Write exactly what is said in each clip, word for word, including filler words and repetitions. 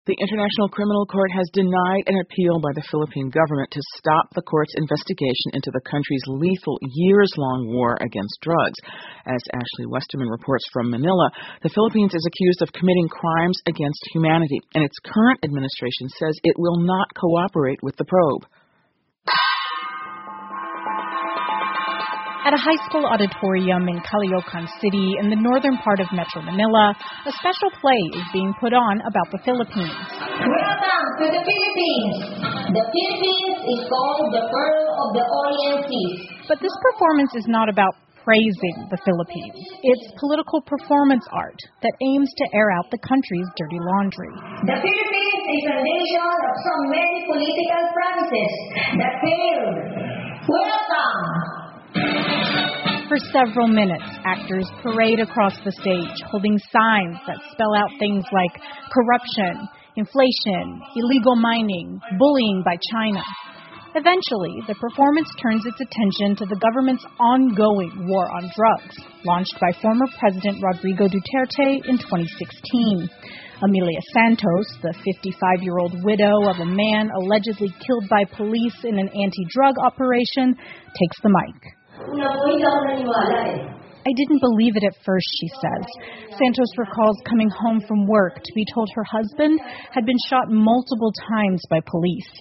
The International Criminal Court has denied an appeal by the Philippine government to stop the court's investigation into the country's lethal years-long war against drugs. As Ashley Westerman reports from Manila, the Philippines is accused of committing crimes against humanity, and its current administration says it will not cooperate with the probe. At a high school auditorium in Caloocan City in the northern part of Metro Manila, a special play is being put on about the Philippines. Welcome to the Philippines! The Philippines is called the Pearl of the Orient Seas. But this performance is not about praising the Philippines. It's political performance art that aims to air out the country's dirty laundry. The Philippines is a nation of so many political promises that failed. Welcome! For several minutes, actors parade across the stage, holding signs that spell out things like corruption, inflation, illegal mining, bullying by China. Eventually, the performance turns its attention to the government's ongoing war on drugs, launched by former President Rodrigo Duterte in twenty sixteen. Amelia Santos, the fifty-five-year-old widow of a man allegedly killed by police in an anti-drug operation, takes the mic. I didn't believe it at first, she says. Santos recalls coming home from work to be told her husband had been shot multiple times by police.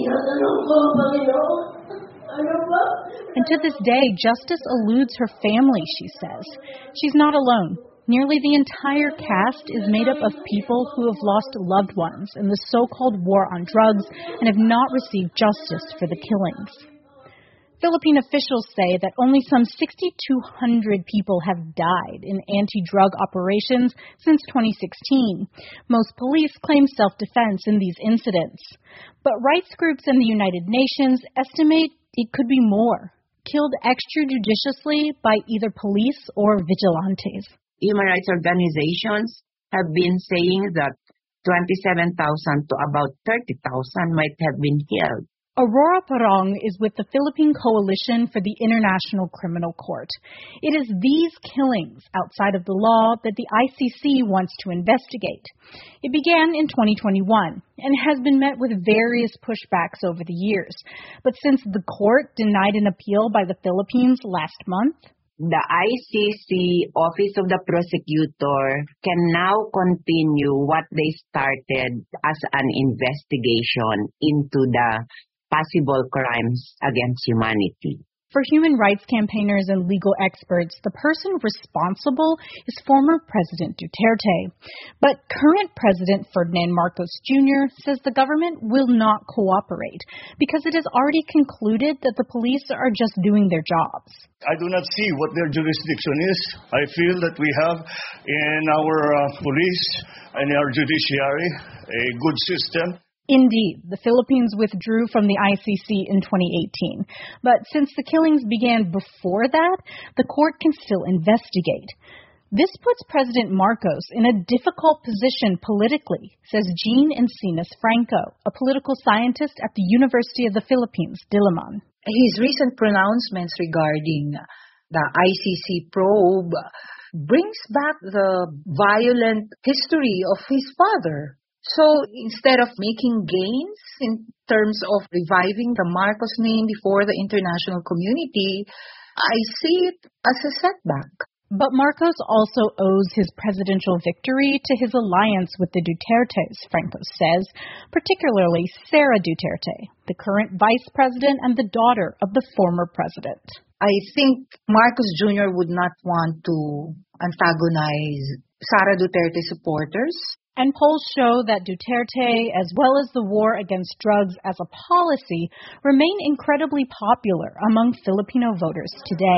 And to this day, justice eludes her family, she says. She's not alone. Nearly the entire cast is made up of people who have lost loved ones in the so-called war on drugs and have not received justice for the killings. Philippine officials say that only some six thousand two hundred people have died in anti-drug operations since twenty sixteen. Most police claim self-defense in these incidents. But rights groups in the United Nations estimate it could be more, killed extrajudiciously by either police or vigilantes. Human rights organizations have been saying that twenty-seven thousand to about thirty thousand might have been killed. Aurora Parong is with the Philippine Coalition for the International Criminal Court. It is these killings outside of the law that the I C C wants to investigate. It began in twenty twenty-one and has been met with various pushbacks over the years. But since the court denied an appeal by the Philippines last month, the I C C Office of the Prosecutor can now continue what they started as an investigation into the possible crimes against humanity. For human rights campaigners and legal experts, the person responsible is former President Duterte. But current President Ferdinand Marcos Junior says the government will not cooperate because it has already concluded that the police are just doing their jobs. I do not see what their jurisdiction is. I feel that we have in our uh, police and our judiciary a good system. Indeed, the Philippines withdrew from the I C C in twenty eighteen. But since the killings began before that, the court can still investigate. This puts President Marcos in a difficult position politically, says Jean Encinas Franco, a political scientist at the University of the Philippines, Diliman. His recent pronouncements regarding the I C C probe brings back the violent history of his father. So instead of making gains in terms of reviving the Marcos name before the international community, I see it as a setback. But Marcos also owes his presidential victory to his alliance with the Dutertes, Franco says, particularly Sara Duterte, the current vice president and the daughter of the former president. I think Marcos Junior would not want to antagonize Sara Duterte supporters. And polls show that Duterte, as well as the war against drugs as a policy, remain incredibly popular among Filipino voters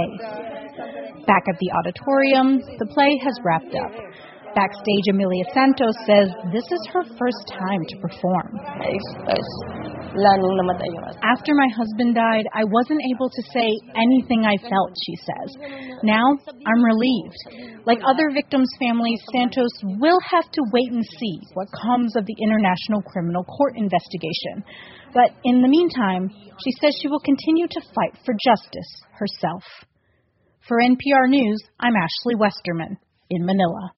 today. Back at the auditorium, the play has wrapped up. Backstage, Amelia Santos says this is her first time to perform. After my husband died, I wasn't able to say anything I felt, she says. Now, I'm relieved. Like other victims' families, Santos will have to wait and see what comes of the International Criminal Court investigation. But in the meantime, she says she will continue to fight for justice herself. For N P R News, I'm Ashley Westerman in Manila.